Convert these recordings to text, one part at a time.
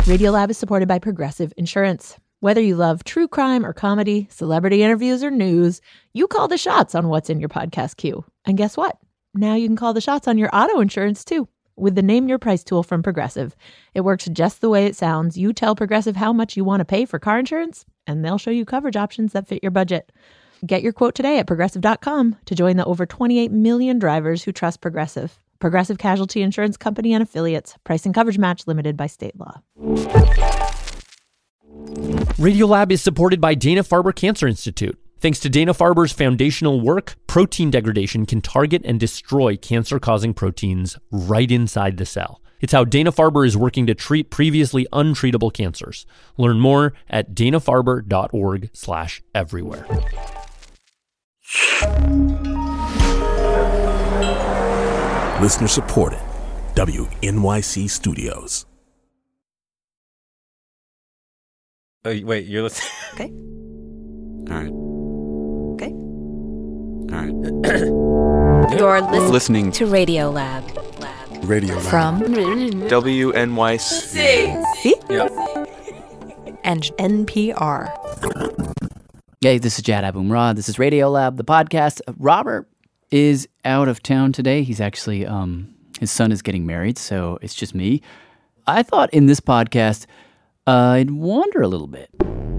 Radiolab is supported by Progressive Insurance. Whether you love true crime or comedy, celebrity interviews or news, you call the shots on what's in your podcast queue. And guess what? Now you can call the shots on your auto insurance too with the Name Your Price tool from Progressive. It works just the way it sounds. You tell Progressive how much you want to pay for car insurance, and they'll show you coverage options that fit your budget. Get your quote today at Progressive.com to join the over 28 million drivers who trust Progressive. Progressive Casualty Insurance Company and Affiliates. Price and coverage match limited by state law. Radiolab is supported by Dana-Farber Cancer Institute. Thanks to Dana-Farber's foundational work, protein degradation can target and destroy cancer-causing proteins right inside the cell. It's how Dana-Farber is working to treat previously untreatable cancers. Learn more at danafarber.org/everywhere. Listener supported. WNYC Studios. Oh, wait, you're listening? Okay. All right. Okay. All right. You're Listening to Radiolab. Radio From WNYC. C Yep. and NPR. Hey, this is Jad Abumrad. This is Radiolab, the podcast. Robert is out of town today. He's actually, his son is getting married, so it's just me. I thought in this podcast, I'd wander a little bit.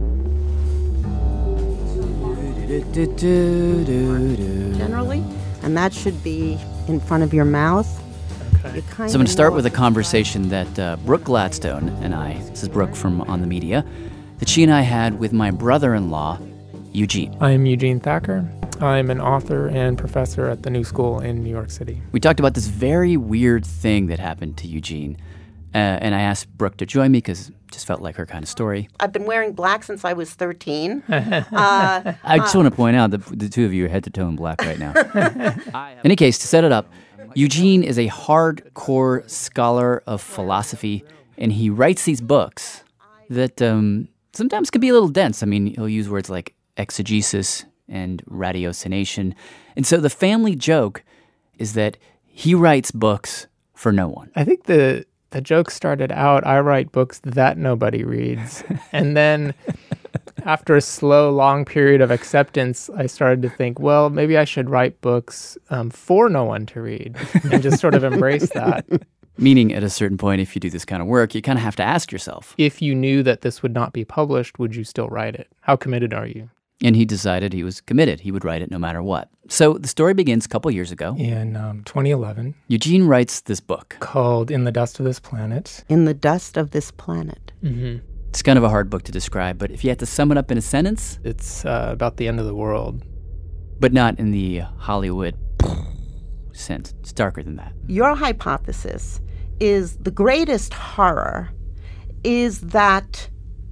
Generally, and that should be in front of your mouth. So I'm going to start with a conversation that Brooke Gladstone and I, this is Brooke from On the Media, that she and I had with my brother-in-law, Eugene. I'm Eugene Thacker. I'm an author and professor at the New School in New York City. We talked about this very weird thing that happened to Eugene, and I asked Brooke to join me because it just felt like her kind of story. I've been wearing black since I was 13. I just want to point out that the two of you are head to toe in black right now. In any case, to set it up, Eugene is a hardcore scholar of philosophy, and he writes these books that sometimes can be a little dense. I mean, he'll use words like exegesis and ratiocination. And so the family joke is that he writes books for no one. I think the joke started out, I write books that nobody reads. And then after a slow, long period of acceptance, I started to think, well, maybe I should write books for no one to read and just sort of embrace that. Meaning at a certain point, if you do this kind of work, you kind of have to ask yourself. If you knew that this would not be published, would you still write it? How committed are you? And he decided he was committed. He would write it no matter what. So the story begins a couple years ago. In 2011. Eugene writes this book. Called In the Dust of This Planet. In the Dust of This Planet. Mm-hmm. It's kind of a hard book to describe, but if you had to sum it up in a sentence... It's about the end of the world. But not in the Hollywood sense. It's darker than that. Your hypothesis is the greatest horror is that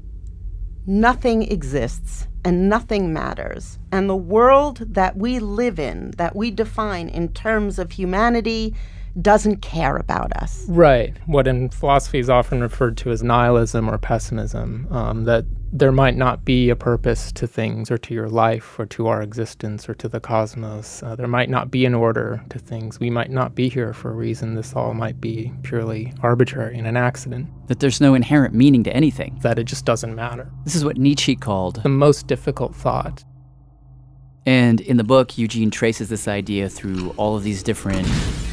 nothing exists and nothing matters. And the world that we live in, that we define in terms of humanity, doesn't care about us. Right. What in philosophy is often referred to as nihilism or pessimism, that there might not be a purpose to things or to your life or to our existence or to the cosmos. There might not be an order to things. We might not be here for a reason. This all might be purely arbitrary and an accident. That there's no inherent meaning to anything. That it just doesn't matter. This is what Nietzsche called the most difficult thought. And in the book, Eugene traces this idea through all of these different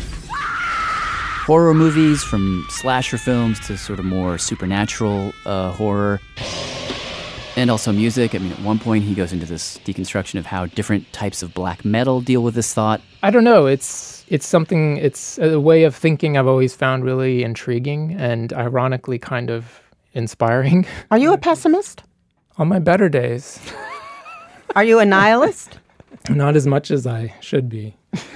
horror movies, from slasher films to sort of more supernatural horror. And also music. I mean, at one point he goes into this deconstruction of how different types of black metal deal with this thought. I don't know. It's a way of thinking I've always found really intriguing and ironically kind of inspiring. Are you a pessimist? On my better days. Are you a nihilist? Not as much as I should be.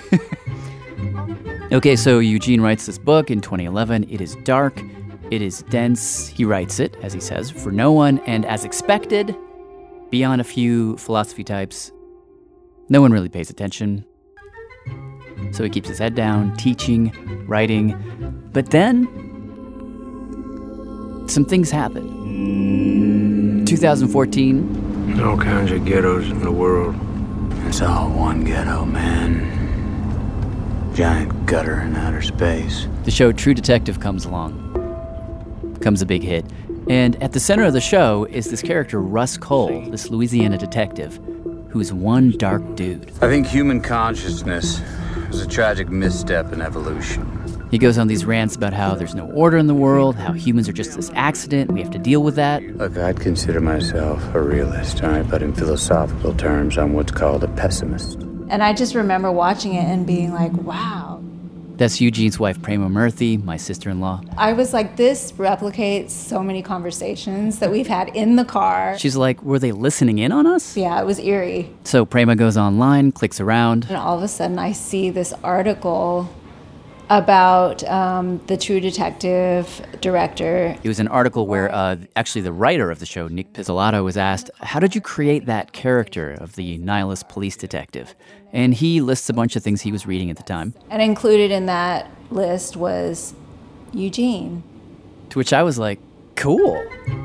Okay, so Eugene writes this book in 2011. It is dark. It is dense. He writes it, as he says, for no one. And as expected, beyond a few philosophy types, no one really pays attention. So he keeps his head down, teaching, writing. But then, some things happen. 2014. There's all kinds of ghettos in the world. It's all one ghetto, man. Giant gutter in outer space. The show True Detective comes along. Becomes a big hit. And at the center of the show is this character, Russ Cole, this Louisiana detective, who's one dark dude. I think human consciousness is a tragic misstep in evolution. He goes on these rants about how there's no order in the world, how humans are just this accident, we have to deal with that. Look, I'd consider myself a realist, all right? But in philosophical terms, I'm what's called a pessimist. And I just remember watching it and being like, wow. That's Eugene's wife, Prema Murthy, my sister-in-law. I was like, this replicates so many conversations that we've had in the car. She's like, were they listening in on us? Yeah, it was eerie. So Prema goes online, clicks around. And all of a sudden I see this article about the True Detective director. It was an article where actually the writer of the show, Nick Pizzolatto, was asked, how did you create that character of the nihilist police detective? And he lists a bunch of things he was reading at the time. And included in that list was Eugene. To which I was like, cool.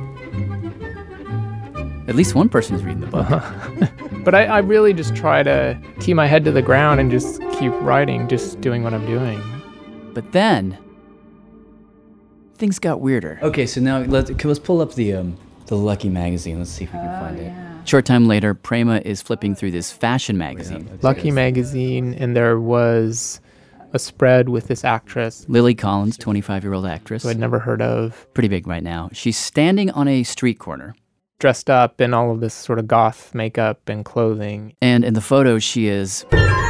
At least one person is reading the book. But I really just try to keep my head to the ground and just keep writing, just doing what I'm doing. But then, things got weirder. Okay, so now let's pull up the Lucky magazine. Let's see if we can find it. Short time later, Prema is flipping through this fashion magazine. Lucky magazine, and there was a spread with this actress. Lily Collins, 25-year-old actress. Who I'd never heard of. Pretty big right now. She's standing on a street corner. Dressed up in all of this sort of goth makeup and clothing. And in the photo, she is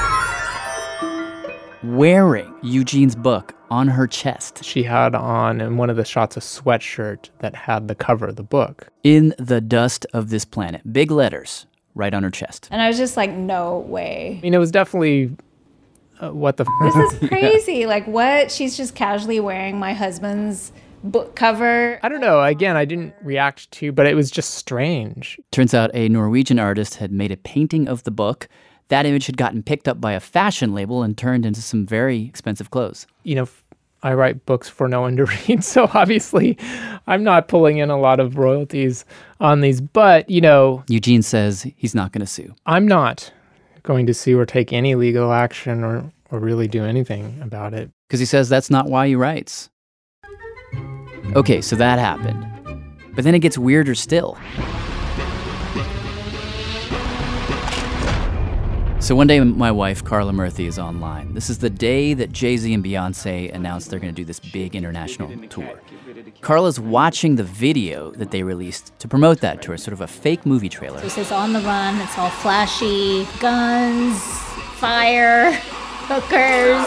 wearing Eugene's book on her chest. She had on, in one of the shots, a sweatshirt that had the cover of the book. In the dust of this planet. Big letters right on her chest. And I was just like, no way. I mean, it was definitely, what the This is crazy. Yeah. Like, what? She's just casually wearing my husband's book cover. I don't know. Again, I didn't react to, but it was just strange. Turns out a Norwegian artist had made a painting of the book. That image had gotten picked up by a fashion label and turned into some very expensive clothes. You know, I write books for no one to read, so obviously I'm not pulling in a lot of royalties on these. But, you know... Eugene says he's not going to sue. I'm not going to sue or take any legal action or really do anything about it. Because he says that's not why he writes. Okay, so that happened. But then it gets weirder still. So one day my wife, Carla Murthy, is online. This is the day that Jay-Z and Beyonce announced they're going to do this big international tour. Carla's watching the video that they released to promote that tour, sort of a fake movie trailer. This is On the Run. It's all flashy, guns, fire, hookers.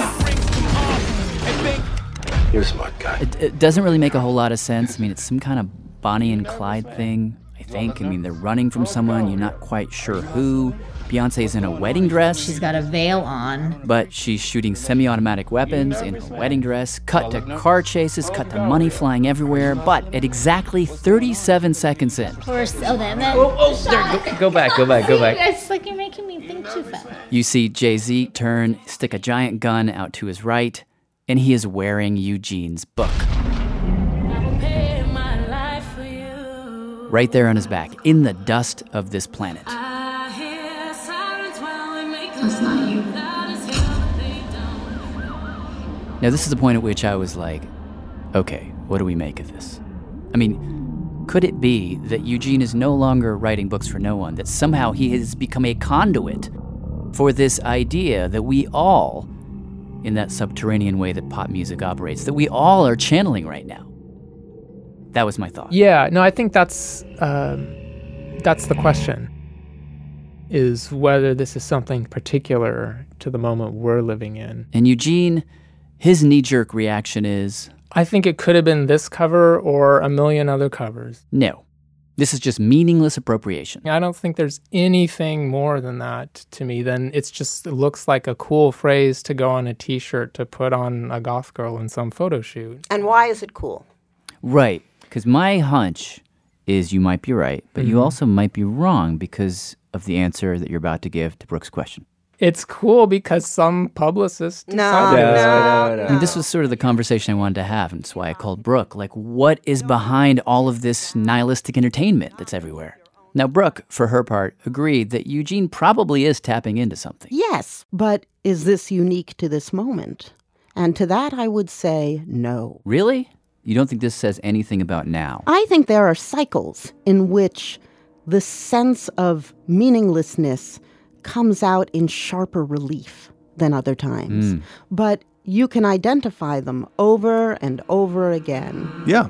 You're a smart guy. It doesn't really make a whole lot of sense. I mean, it's some kind of Bonnie and Clyde thing, I think. I mean, they're running from someone. You're not quite sure who. Beyonce's in a wedding dress. She's got a veil on. But she's shooting semi-automatic weapons in her wedding dress. Cut to car chases, cut to money flying everywhere. But at exactly 37 seconds in. Of course. Oh, then. Go back. It's like you're making me think too fast. You see Jay-Z turn, stick a giant gun out to his right, and he is wearing Eugene's book. Right there on his back, in the dust of this planet. That's not you. Now, this is the point at which I was like, okay, what do we make of this? I mean, could it be that Eugene is no longer writing books for no one, that somehow he has become a conduit for this idea that we all, in that subterranean way that pop music operates, that we all are channeling right now? That was my thought. Yeah, no, I think that's the question, is whether this is something particular to the moment we're living in. And Eugene, his knee-jerk reaction is... I think it could have been this cover or a million other covers. No. This is just meaningless appropriation. I don't think there's anything more than that to me. It looks like a cool phrase to go on a T-shirt to put on a goth girl in some photo shoot. And why is it cool? Right. Because my hunch is you might be right, but you also might be wrong because of the answer that you're about to give to Brooke's question. It's cool because some publicist No. I mean, this was sort of the conversation I wanted to have, and that's why I called Brooke. Like, what is behind all of this nihilistic entertainment that's everywhere? Now, Brooke, for her part, agreed that Eugene probably is tapping into something. Yes, but is this unique to this moment? And to that, I would say no. Really? You don't think this says anything about now? I think there are cycles in which the sense of meaninglessness comes out in sharper relief than other times. But you can identify them over and over again. Yeah.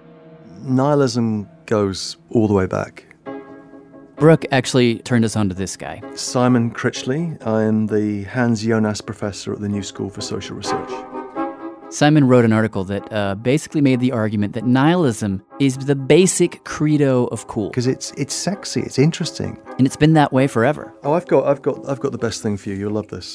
Nihilism goes all the way back. Brooke actually turned us on to this guy. Simon Critchley. I am the Hans Jonas Professor at the New School for Social Research. Simon wrote an article that basically made the argument that nihilism is the basic credo of cool. Because it's sexy, it's interesting. And it's been that way forever. Oh, I've got the best thing for you. You'll love this.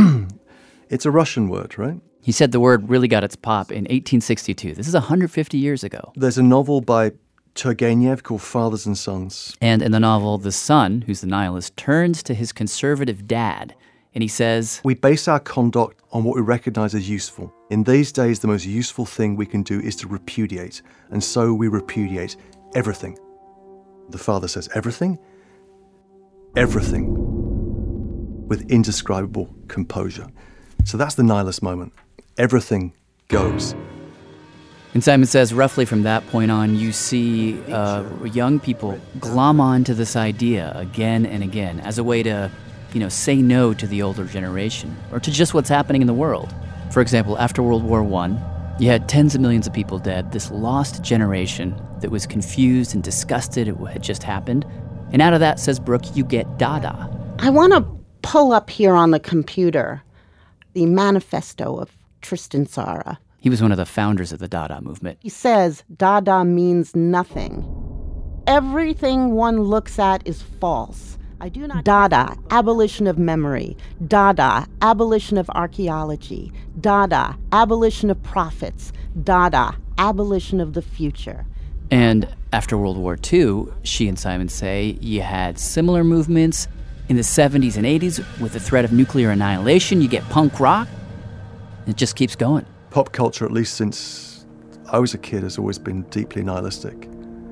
It's a Russian word, right? He said the word really got its pop in 1862. This is 150 years ago. There's a novel by Turgenev called Fathers and Sons. And in the novel, the son, who's the nihilist, turns to his conservative dad, and he says, "We base our conduct on what we recognize as useful. In these days, the most useful thing we can do is to repudiate, and so we repudiate everything." The father says, "Everything?" Everything. With indescribable composure. So that's the nihilist moment. Everything goes. And Simon says, roughly from that point on, you see young people glom onto this idea again and again as a way to, say no to the older generation or to just what's happening in the world. For example, after World War I, you had tens of millions of people dead, this lost generation that was confused and disgusted at what had just happened. And out of that, says Brooke, you get Dada. I want to pull up here on the computer the manifesto of Tristan Tzara. He was one of the founders of the Dada movement. He says Dada means nothing. Everything one looks at is false. Dada, abolition of memory. Dada, abolition of archaeology. Dada, abolition of prophets. Dada, abolition of the future. And after World War II, she and Simon say you had similar movements in the 70s and 80s with the threat of nuclear annihilation. You get punk rock. It just keeps going. Pop culture, at least since I was a kid, has always been deeply nihilistic,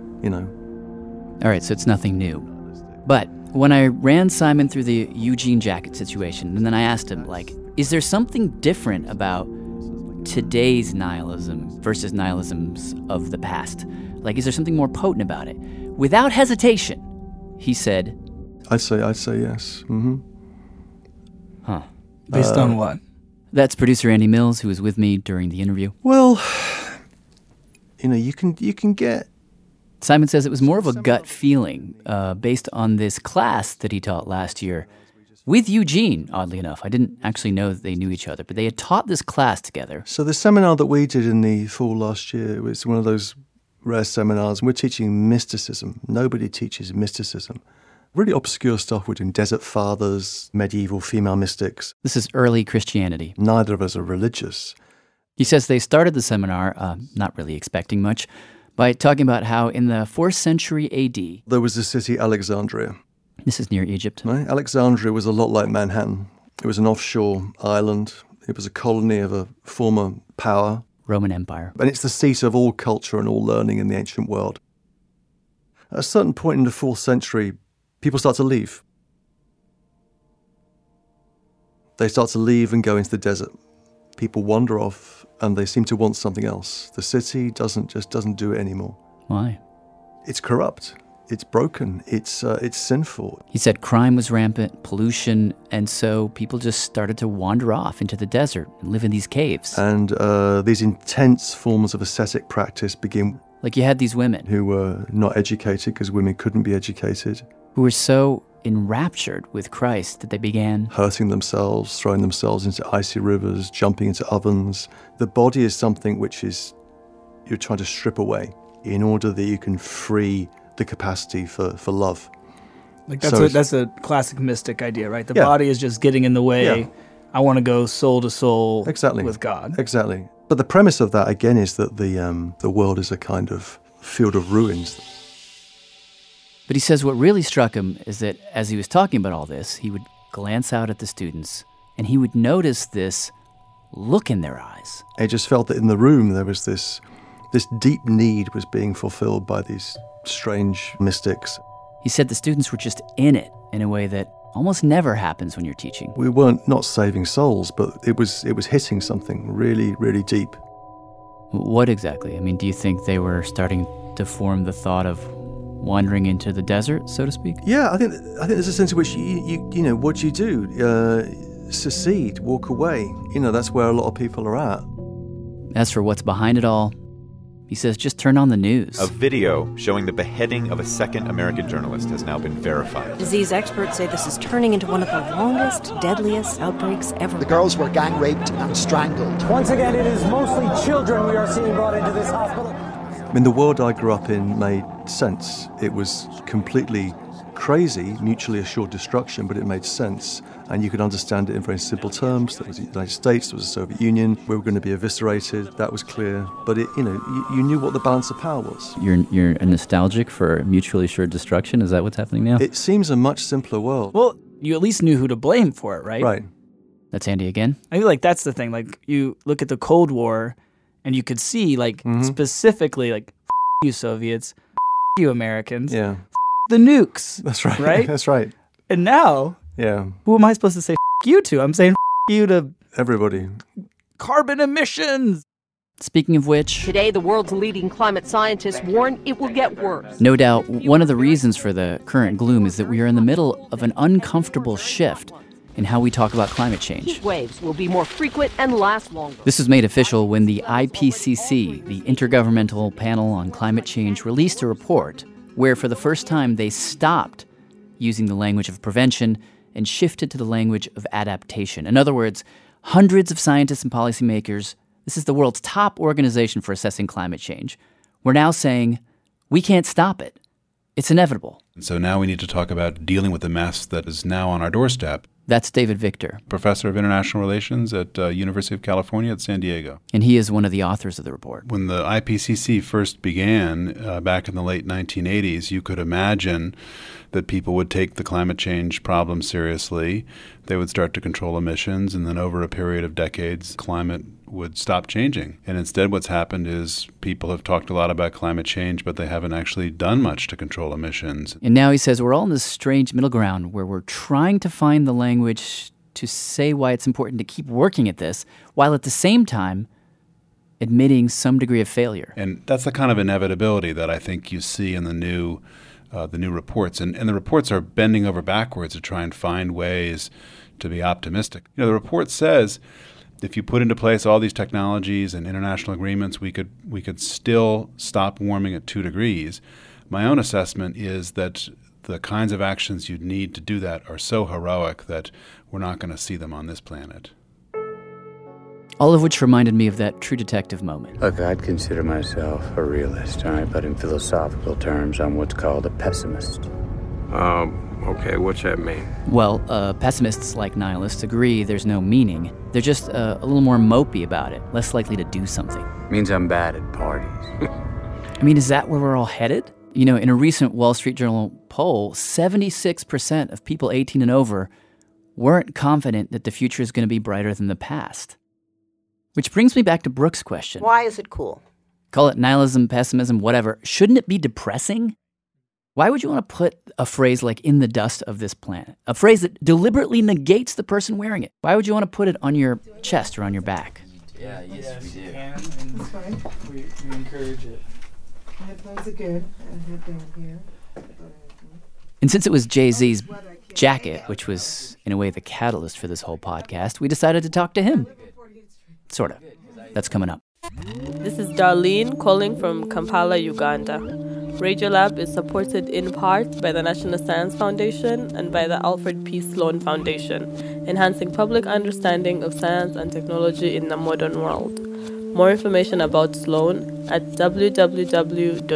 All right, so it's nothing new. But when I ran Simon through the Eugene jacket situation, and then I asked him, is there something different about today's nihilism versus nihilisms of the past? Is there something more potent about it? Without hesitation, he said, I'd say yes. Mm-hmm. Huh. Based on what? That's producer Andy Mills, who was with me during the interview. Well, you can get... Simon says it was more of a gut feeling based on this class that he taught last year with Eugene, oddly enough. I didn't actually know that they knew each other, but they had taught this class together. So the seminar that we did in the fall last year was one of those rare seminars. We're teaching mysticism. Nobody teaches mysticism. Really obscure stuff. We're doing Desert Fathers, medieval female mystics. This is early Christianity. Neither of us are religious. He says they started the seminar, not really expecting much, by talking about how in the 4th century A.D. there was the city Alexandria. This is near Egypt. Right? Alexandria was a lot like Manhattan. It was an offshore island. It was a colony of a former power. Roman Empire. And it's the seat of all culture and all learning in the ancient world. At a certain point in the 4th century, people start to leave. They start to leave and go into the desert. People wander off and they seem to want something else. The city doesn't do it anymore. Why? It's corrupt. It's broken. It's sinful. He said crime was rampant, pollution, and so people just started to wander off into the desert and live in these caves. And these intense forms of ascetic practice begin. Like you had these women. Who were not educated because women couldn't be educated. Who were so enraptured with Christ that they began hurting themselves, throwing themselves into icy rivers, jumping into ovens. The body is something which you're trying to strip away in order that you can free the capacity for love. That's a classic mystic idea, right? The body is just getting in the way. Yeah. I want to go soul to soul with God. Exactly. But the premise of that, again, is that the world is a kind of field of ruins. But he says what really struck him is that as he was talking about all this, he would glance out at the students and he would notice this look in their eyes. I just felt that in the room there was this deep need was being fulfilled by these strange mystics. He said the students were just in it in a way that almost never happens when you're teaching. We weren't not saving souls, but it was hitting something really, really deep. What exactly? I mean, do you think they were starting to form the thought of wandering into the desert, so to speak? Yeah, I think there's a sense in which you know, what do you do? Secede, walk away. You know, that's where a lot of people are at. As for what's behind it all, he says just turn on the news. A video showing the beheading of a second American journalist has now been verified. Disease experts say this is turning into one of the longest, deadliest outbreaks ever. The girls were gang raped and strangled. Once again, it is mostly children we are seeing brought into this hospital. I mean, the world I grew up in made sense. It was completely crazy, mutually assured destruction, but it made sense. And you could understand it in very simple terms. There was the United States, there was the Soviet Union. We were going to be eviscerated. That was clear. But it, you know, you knew what the balance of power was. You're nostalgic for mutually assured destruction? Is that what's happening now? It seems a much simpler world. Well, you at least knew who to blame for it, right? Right. That's Andy again. I feel like that's the thing. Like, you look at the Cold War, and you could see, like, specifically, like, you Soviets, you Americans, the nukes. That's right. Right? That's right. And now, who am I supposed to say you to? I'm saying you to everybody. Carbon emissions. Speaking of which, today the world's leading climate scientists warn it will get worse. No doubt, one of the reasons for the current gloom is that we are in the middle of an uncomfortable shift in how we talk about climate change. Heat waves will be more frequent and last longer. This was made official when the IPCC, the Intergovernmental Panel on Climate Change, released a report where for the first time they stopped using the language of prevention and shifted to the language of adaptation. In other words, hundreds of scientists and policymakers, this is the world's top organization for assessing climate change, we're now saying we can't stop it. It's inevitable. So now we need to talk about dealing with the mess that is now on our doorstep. That's David Victor, professor of international relations at University of California at San Diego. And he is one of the authors of the report. When the IPCC first began back in the late 1980s, you could imagine that people would take the climate change problem seriously. They would start to control emissions, and then over a period of decades, climate would stop changing. And instead what's happened is people have talked a lot about climate change, but they haven't actually done much to control emissions. And now he says we're all in this strange middle ground where we're trying to find the language to say why it's important to keep working at this, while at the same time admitting some degree of failure. And that's the kind of inevitability that I think you see in the new reports. And the reports are bending over backwards to try and find ways to be optimistic. You know, the report says if you put into place all these technologies and international agreements, we could still stop warming at 2 degrees. My own assessment is that the kinds of actions you'd need to do that are so heroic that we're not going to see them on this planet. All of which reminded me of that True Detective moment. Look, I'd consider myself a realist, all right? But in philosophical terms, I'm what's called a pessimist. Okay, what's that mean? Well, pessimists like nihilists agree there's no meaning. They're just a little more mopey about it, less likely to do something. Means I'm bad at parties. I mean, is that where we're all headed? You know, in a recent Wall Street Journal poll, 76% of people 18 and over weren't confident that the future is going to be brighter than the past. Which brings me back to Brooke's question. Why is it cool? Call it nihilism, pessimism, whatever. Shouldn't it be depressing? Why would you want to put a phrase like "in the dust of this planet"? A phrase that deliberately negates the person wearing it. Why would you want to put it on your chest or on your back? Yeah, yes, we do. That's fine. We encourage it. Headphones are good. Head down here. And since it was Jay-Z's jacket, which was, in a way, the catalyst for this whole podcast, we decided to talk to him. Sort of. That's coming up. This is Darlene calling from Kampala, Uganda. Radiolab is supported in part by the National Science Foundation and by the Alfred P. Sloan Foundation, enhancing public understanding of science and technology in the modern world. More information about Sloan at www.sloan.org.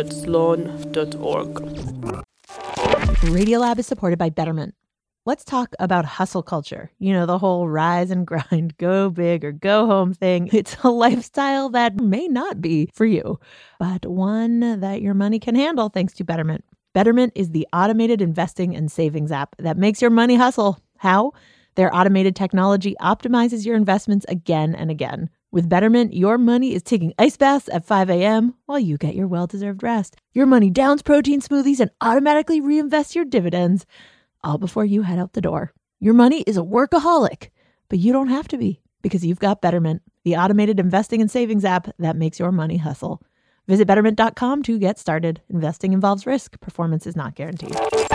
Radiolab is supported by Betterment. Let's talk about hustle culture. You know, the whole rise and grind, go big or go home thing. It's a lifestyle that may not be for you, but one that your money can handle thanks to Betterment. Betterment is the automated investing and savings app that makes your money hustle. How? Their automated technology optimizes your investments again and again. With Betterment, your money is taking ice baths at 5 a.m. while you get your well-deserved rest. Your money downs protein smoothies and automatically reinvests your dividends all before you head out the door. Your money is a workaholic, but you don't have to be because you've got Betterment, the automated investing and savings app that makes your money hustle. Visit Betterment.com to get started. Investing involves risk. Performance is not guaranteed.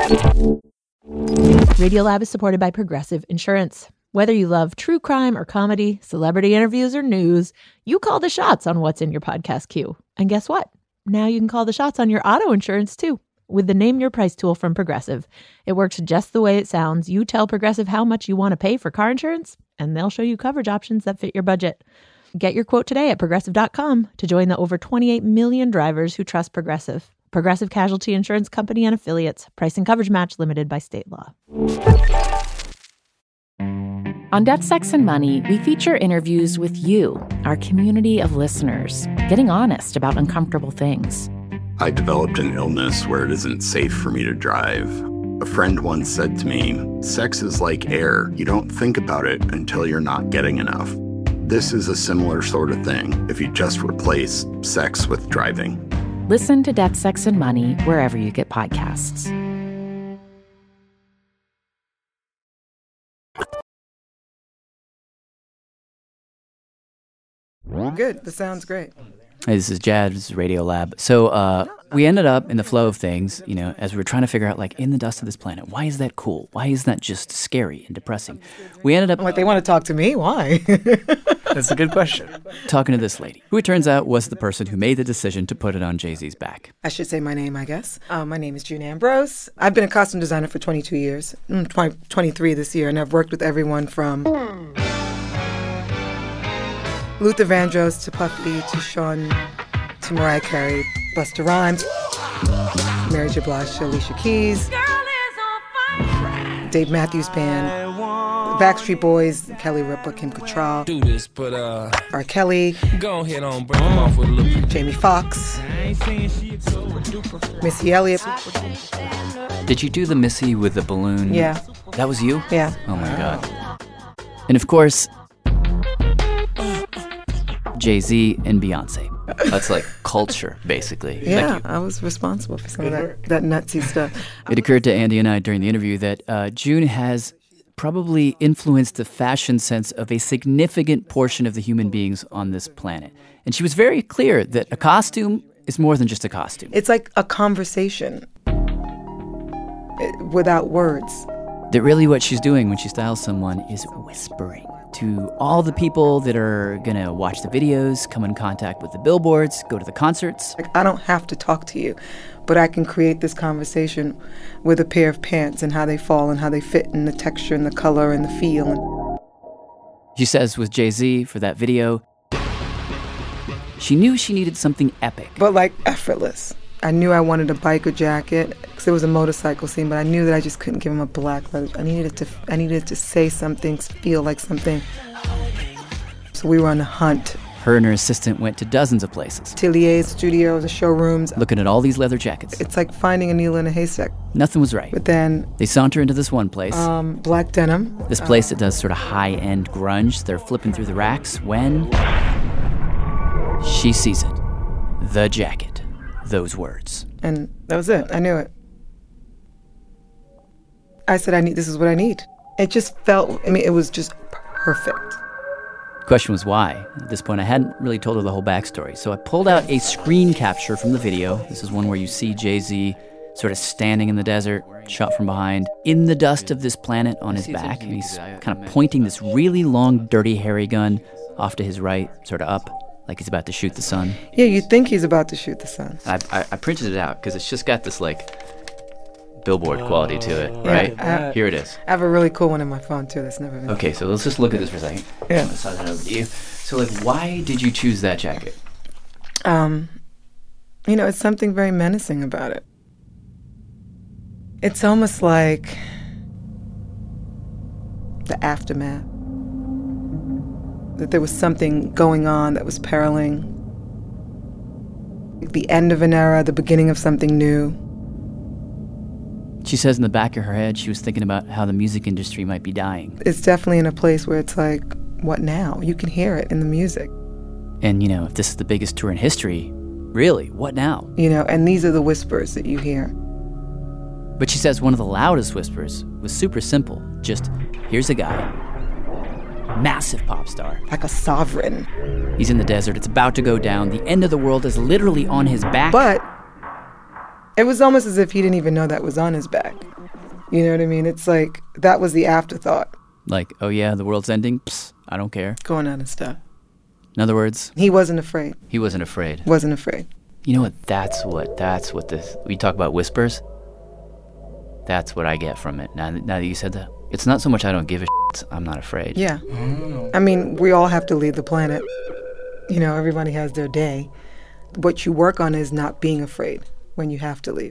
Radiolab is supported by Progressive Insurance. Whether you love true crime or comedy, celebrity interviews or news, you call the shots on what's in your podcast queue. And guess what? Now you can call the shots on your auto insurance too with the Name Your Price tool from Progressive. It works just the way it sounds. You tell Progressive how much you want to pay for car insurance, and they'll show you coverage options that fit your budget. Get your quote today at Progressive.com to join the over 28 million drivers who trust Progressive. Progressive Casualty Insurance Company and Affiliates. Price and coverage match limited by state law. On Death, Sex, and Money, we feature interviews with you, our community of listeners, getting honest about uncomfortable things. I developed an illness where it isn't safe for me to drive. A friend once said to me, sex is like air. You don't think about it until you're not getting enough. This is a similar sort of thing if you just replace sex with driving. Listen to Death, Sex, and Money wherever you get podcasts. Good. This sounds great. Hey, this is Jad's Radiolab. So we ended up in the flow of things, you know, as we were trying to figure out, like, in the dust of this planet, why is that cool? Why is that just scary and depressing? We ended up... Like, they want to talk to me? Why? That's a good question. Talking to this lady, who it turns out was the person who made the decision to put it on Jay-Z's back. I should say my name, I guess. My name is June Ambrose. I've been a costume designer for 22 years, 23 this year, and I've worked with everyone from... Luther Vandross to Puffy to Sean to Mariah Carey, Busta Rhymes, Mary J. Blige to Alicia Keys, Dave Matthews Band, Backstreet Boys, Kelly Ripa, Kim Cattrall, R. Kelly, go ahead on, bring them off with a little Jamie Foxx, Missy Elliott. Did you do the Missy with the balloon? Yeah. That was you? Yeah. Oh my God. And of course, Jay-Z and Beyonce. That's like culture, basically. Yeah, I was responsible for some of that nutsy stuff. It occurred to Andy and I during the interview that June has probably influenced the fashion sense of a significant portion of the human beings on this planet. And she was very clear that a costume is more than just a costume. It's like a conversation without words. That really what she's doing when she styles someone is whispering to all the people that are going to watch the videos, come in contact with the billboards, go to the concerts. I don't have to talk to you, but I can create this conversation with a pair of pants and how they fall and how they fit and the texture and the color and the feel. She says with Jay-Z for that video, she knew she needed something epic. But like effortless. I knew I wanted a biker jacket because it was a motorcycle scene, but I knew that I just couldn't give him a black leather. I needed it to say something, feel like something. So we were on a hunt. Her and her assistant went to dozens of places. Ateliers, studios, showrooms. Looking at all these leather jackets. It's like finding a needle in a haystack. Nothing was right. But then... They saunter into this one place. Black denim. This place that does sort of high-end grunge. They're flipping through the racks when... she sees it. The jacket. Those words. And that was it. I knew it. I said, this is what I need. It just felt, it was just perfect. The question was why. At this point, I hadn't really told her the whole backstory. So I pulled out a screen capture from the video. This is one where you see Jay-Z sort of standing in the desert, shot from behind, in the dust of this planet on his back. And he's kind of pointing this really long, dirty, hairy gun off to his right, sort of up. Like he's about to shoot the sun. Yeah, you think he's about to shoot the sun. I printed it out because it's just got this, like, billboard quality to it, right? Yeah, here it is. I have a really cool one in my phone, too, that's never been... Okay, so let's just look at this for a second. Yeah. I'm going to slide that over to you. So, like, why did you choose that jacket? It's something very menacing about it. It's almost like the aftermath. That there was something going on that was periling. The end of an era, the beginning of something new. She says in the back of her head she was thinking about how the music industry might be dying. It's definitely in a place where it's like, what now? You can hear it in the music. And, if this is the biggest tour in history, really, what now? And these are the whispers that you hear. But she says one of the loudest whispers was super simple. Just, here's a guy massive pop star. Like a sovereign. He's in the desert. It's about to go down. The end of the world is literally on his back. But it was almost as if he didn't even know that was on his back. You know what I mean? It's like that was the afterthought. Like, oh yeah, the world's ending? Psst, I don't care. Going on and stuff. In other words? He wasn't afraid. He wasn't afraid. Wasn't afraid. You know what? That's what this... We talk about whispers. That's what I get from it. Now that you said that. It's not so much I don't give a shit, I'm not afraid. Yeah. I mean, we all have to leave the planet. You know, everybody has their day. What you work on is not being afraid when you have to leave.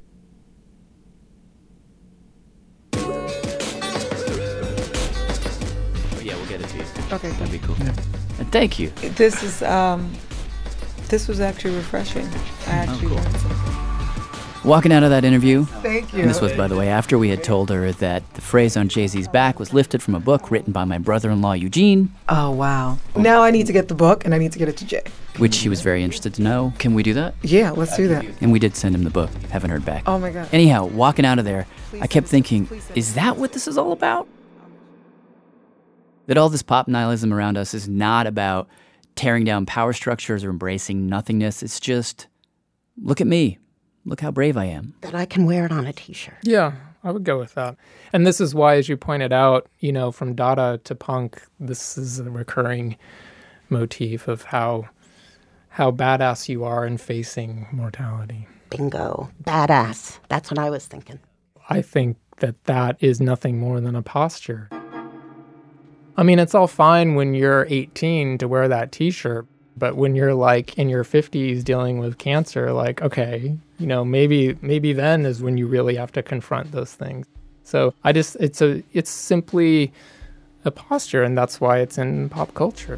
Oh, yeah, we'll get it to you. Okay. That'd be cool. Yeah. And thank you. This was actually refreshing. I actually cool. learned something. Walking out of that interview. Thank you. And this was, by the way, after we had told her that the phrase on Jay-Z's back was lifted from a book written by my brother-in-law, Eugene. Oh, wow. Now I need to get the book, and I need to get it to Jay. Which he was very interested to know. Can we do that? Yeah, let's do that. And we did send him the book. Haven't heard back. Oh, my God. Anyhow, walking out of there, I kept thinking, is that what this is all about? That all this pop nihilism around us is not about tearing down power structures or embracing nothingness. It's just, look at me. Look how brave I am. That I can wear it on a T-shirt. Yeah, I would go with that. And this is why, as you pointed out, you know, from Dada to punk, this is a recurring motif of how badass you are in facing mortality. Bingo. Badass. That's what I was thinking. I think that is nothing more than a posture. I mean, it's all fine when you're 18 to wear that T-shirt, but when you're like in your 50s dealing with cancer, like, okay, you know, maybe then is when you really have to confront those things. So it's simply a posture, and that's why it's in pop culture.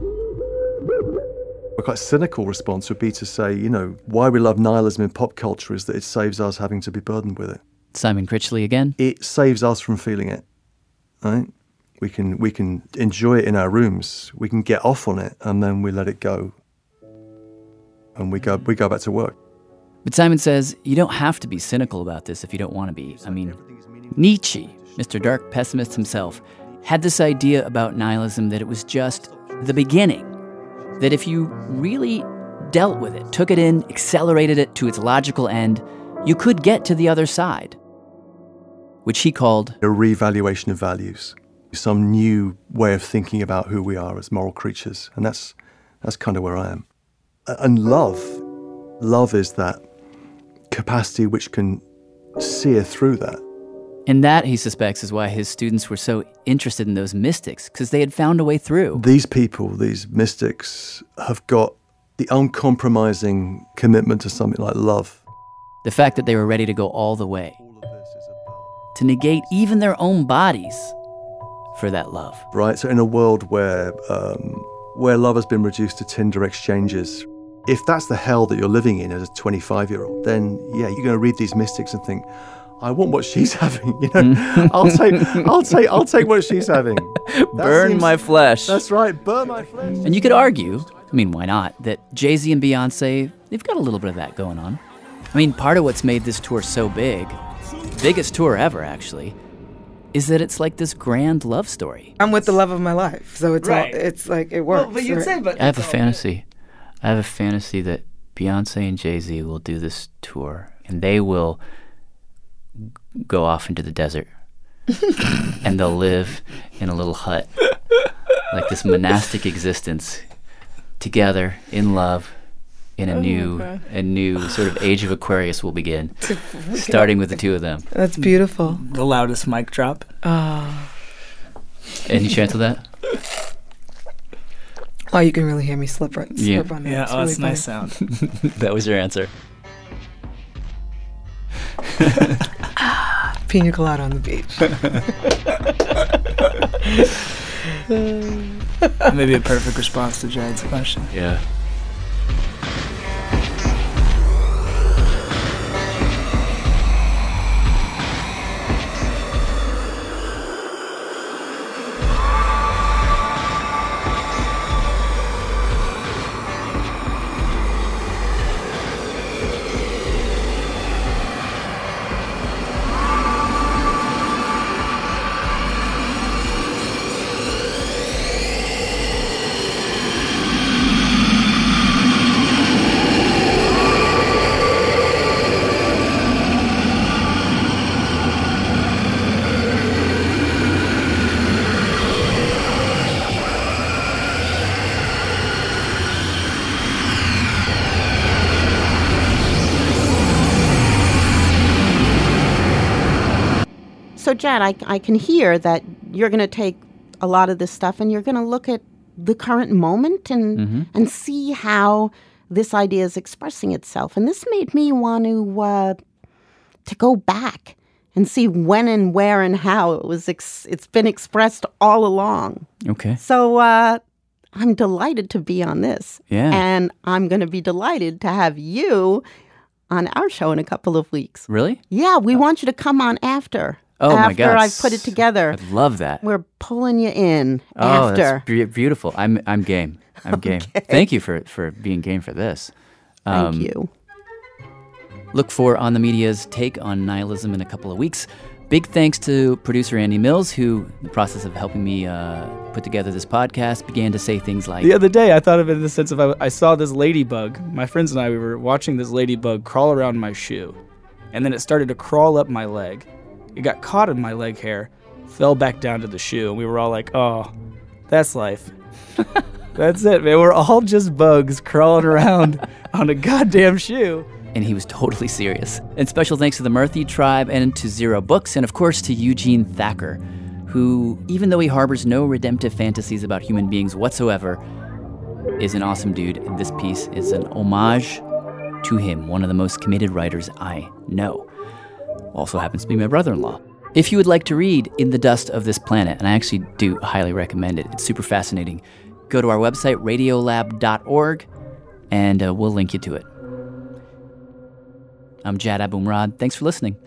A quite cynical response would be to say, you know, why we love nihilism in pop culture is that it saves us having to be burdened with it. Simon Critchley again? It saves us from feeling it, right? We can enjoy it in our rooms. We can get off on it, and then we let it go. And we go back to work. But Simon says you don't have to be cynical about this if you don't want to be. I mean, Nietzsche, Mr. Dark Pessimist himself, had this idea about nihilism that it was just the beginning. That if you really dealt with it, took it in, accelerated it to its logical end, you could get to the other side. Which he called a reevaluation of values. Some new way of thinking about who we are as moral creatures. And that's kind of where I am. And love is that capacity which can sear through that. And that, he suspects, is why his students were so interested in those mystics, because they had found a way through. These people, these mystics, have got the uncompromising commitment to something like love. The fact that they were ready to go all the way. To negate even their own bodies for that love. Right, so in a world where love has been reduced to Tinder exchanges, if that's the hell that you're living in as a 25-year-old, then yeah, you're going to read these mystics and think, I want what she's having. You know, I'll take what she's having. Burn my flesh. That's right, burn my flesh. And you could argue, I mean, why not, that Jay-Z and Beyonce, they've got a little bit of that going on. I mean, part of what's made this tour so big, biggest tour ever actually, is that it's like this grand love story. I'm with the love of my life, so it's right. It's like it works. Well, but you'd say, but I have a fantasy. I have a fantasy that Beyonce and Jay-Z will do this tour, and they will go off into the desert, and they'll live in a little hut, like this monastic existence, together in love. In a new sort of age of Aquarius will begin, starting with the two of them. That's beautiful. The loudest mic drop. Any chance of that? Oh, you can really hear me slip on that. Yeah, it's really really nice sound. That was your answer. Pina colada on the beach. Maybe a perfect response to Jared's question. Yeah. So, Jad, I can hear that you're going to take a lot of this stuff and you're going to look at the current moment and see how this idea is expressing itself. And this made me want to go back and see when and where and how it's been expressed all along. Okay. So I'm delighted to be on this. Yeah. And I'm going to be delighted to have you on our show in a couple of weeks. Really? Yeah, we want you to come on after. Oh, my God. After I've put it together. I love that. We're pulling you in Oh, after. that's beautiful. I'm game. I'm game. Thank you for being game for this. Thank you. Look for On the Media's take on nihilism in a couple of weeks. Big thanks to producer Andy Mills, who, in the process of helping me put together this podcast, began to say things like... The other day, I thought of it in the sense of I saw this ladybug. My friends and I, we were watching this ladybug crawl around my shoe. And then it started to crawl up my leg. It got caught in my leg hair, fell back down to the shoe. And we were all like, oh, that's life. That's it, man. We're all just bugs crawling around on a goddamn shoe. And he was totally serious. And special thanks to the Murthy Tribe and to Zero Books, and of course to Eugene Thacker, who, even though he harbors no redemptive fantasies about human beings whatsoever, is an awesome dude. And this piece is an homage to him, one of the most committed writers I know. Also happens to be my brother-in-law. If you would like to read In the Dust of This Planet, and I actually do highly recommend it, it's super fascinating, go to our website, radiolab.org, and we'll link you to it. I'm Jad Abumrad. Thanks for listening.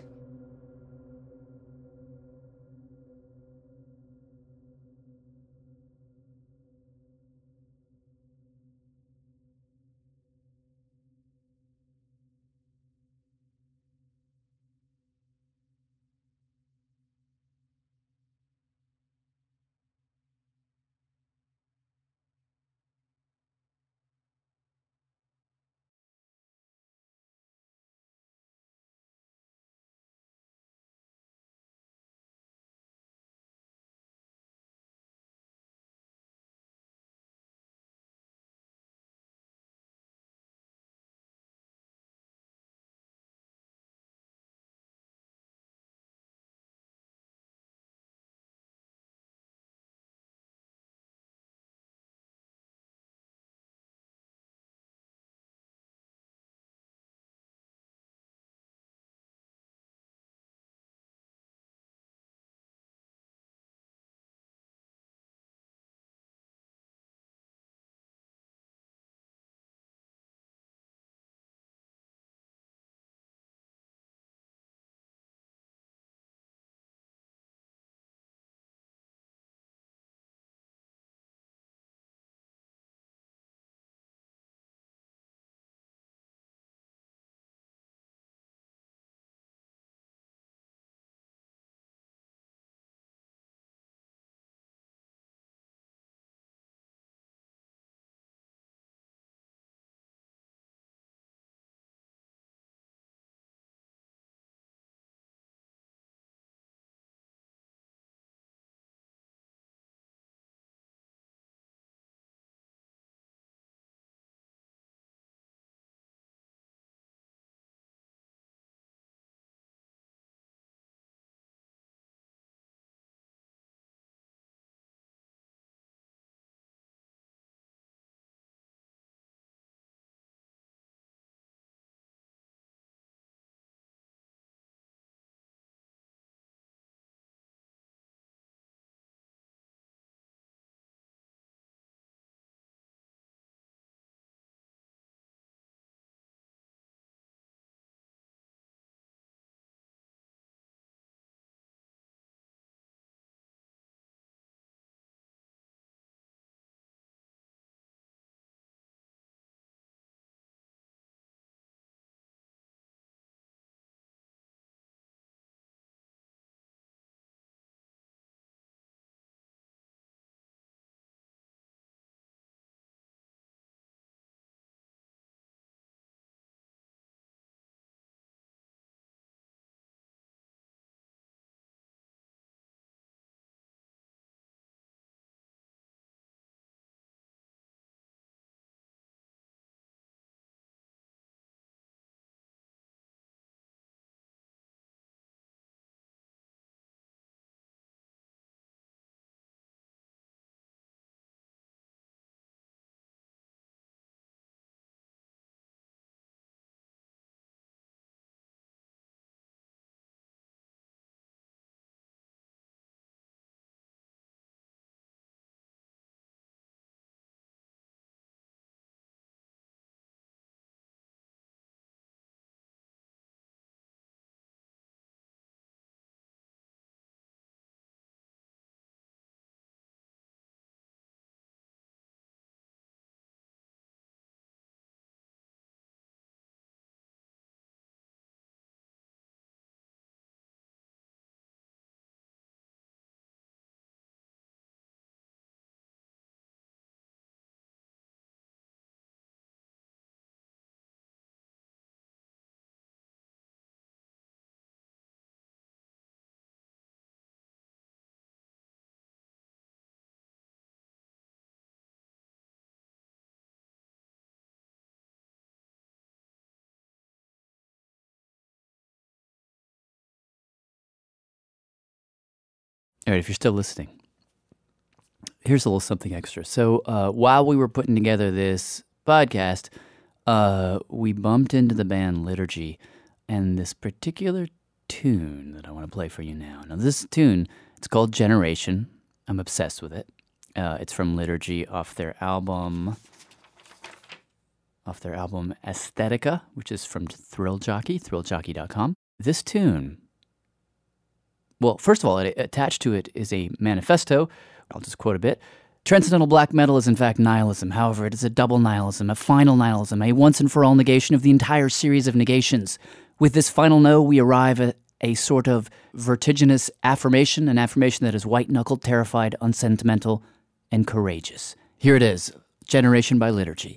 All right, if you're still listening, here's a little something extra. So while we were putting together this podcast, we bumped into the band Liturgy and this particular tune that I want to play for you now. Now, this tune, it's called Generation. I'm obsessed with it. It's from Liturgy off their album Aesthetica, which is from Thrill Jockey, thrilljockey.com. This tune, well, first of all, attached to it is a manifesto. I'll just quote a bit. Transcendental black metal is in fact nihilism. However, it is a double nihilism, a final nihilism, a once-and-for-all negation of the entire series of negations. With this final no, we arrive at a sort of vertiginous affirmation, an affirmation that is white-knuckled, terrified, unsentimental, and courageous. Here it is, Generation by Liturgy.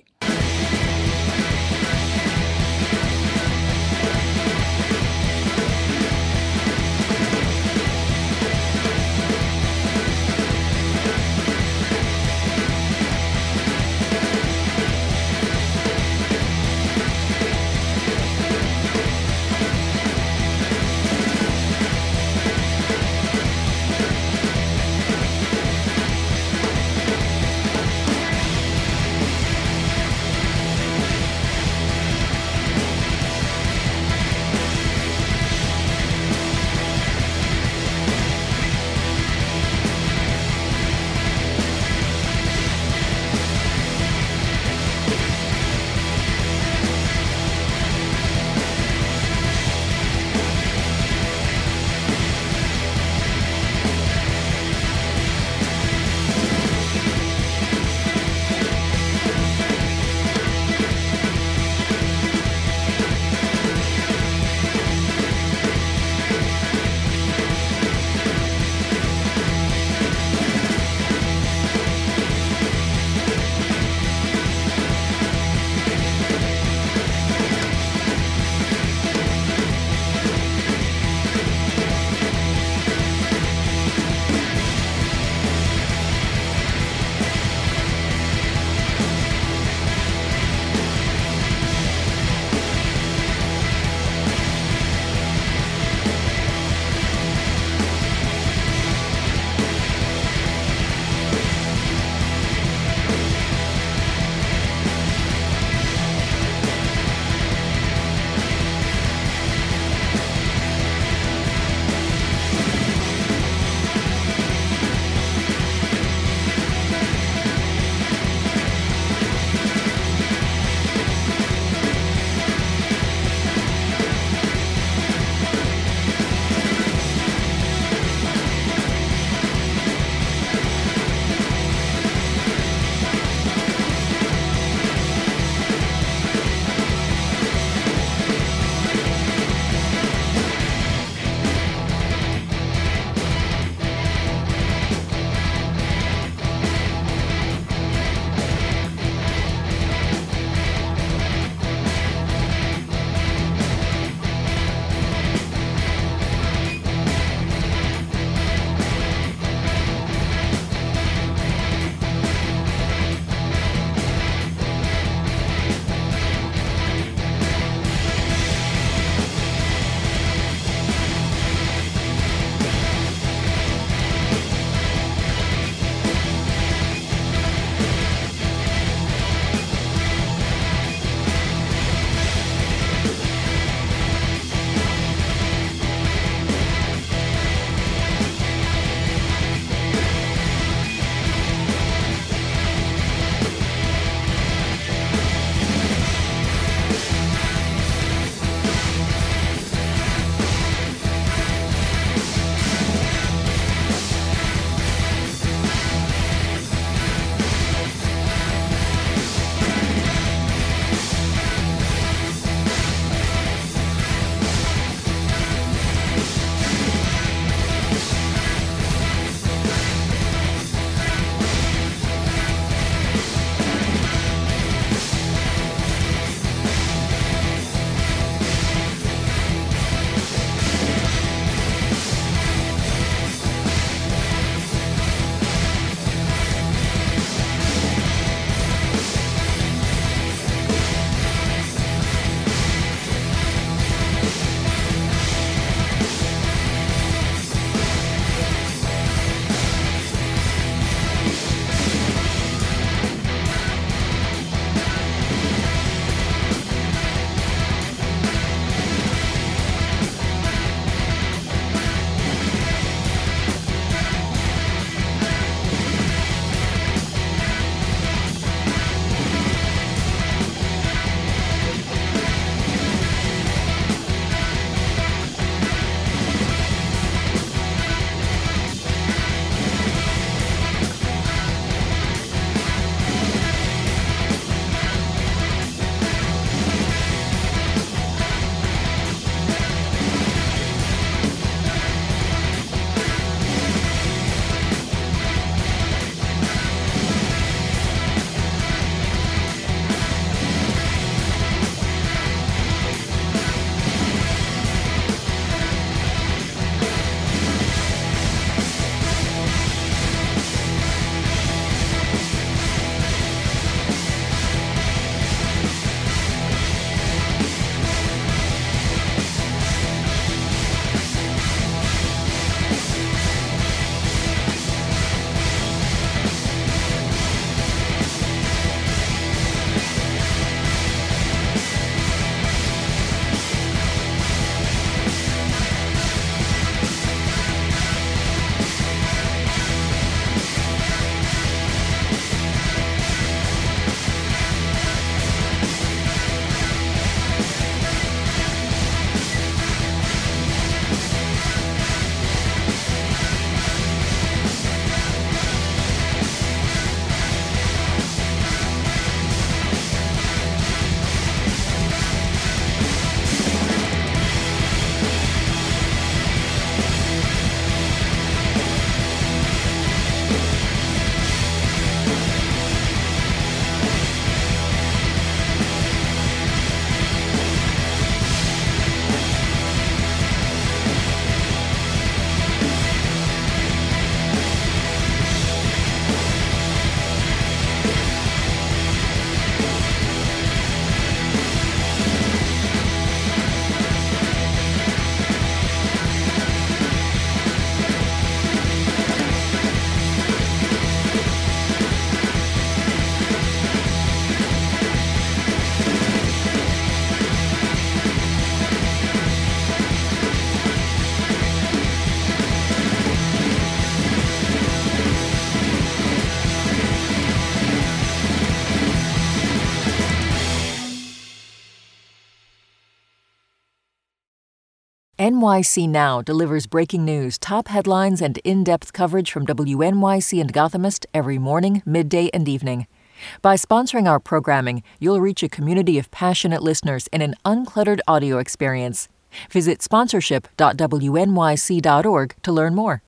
NYC Now delivers breaking news, top headlines, and in-depth coverage from WNYC and Gothamist every morning, midday, and evening. By sponsoring our programming, you'll reach a community of passionate listeners in an uncluttered audio experience. Visit sponsorship.wnyc.org to learn more.